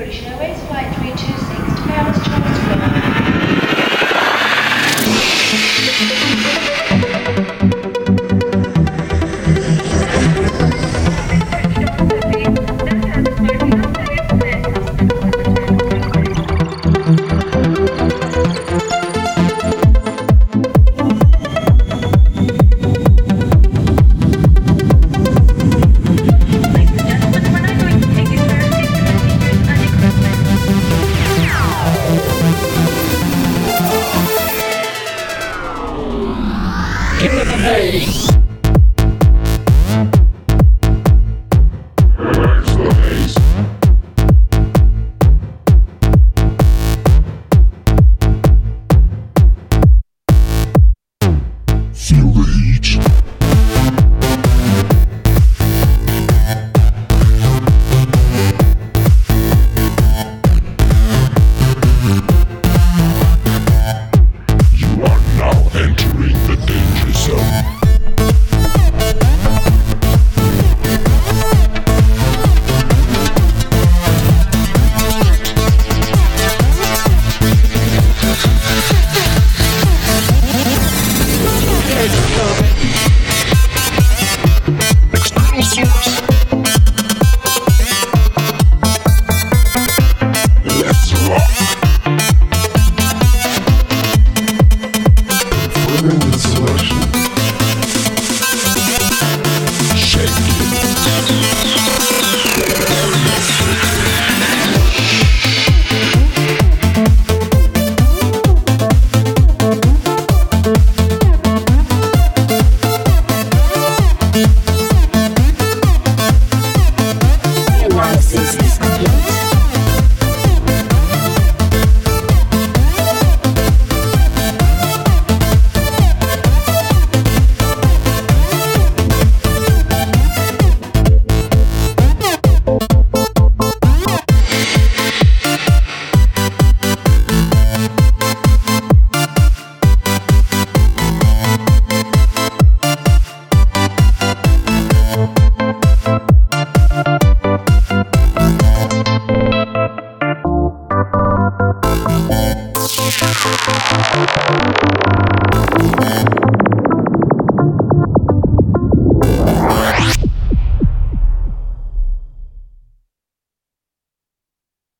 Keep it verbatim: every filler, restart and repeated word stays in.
British Airways Flight three two six to Paris Charles de Gaulle. Give me the bass. Where's the bass? Feel the heat. You are now entering the danger zone. External source. Let's rock. Confirming the selection. Shake it. Analysis is complete. Thank you.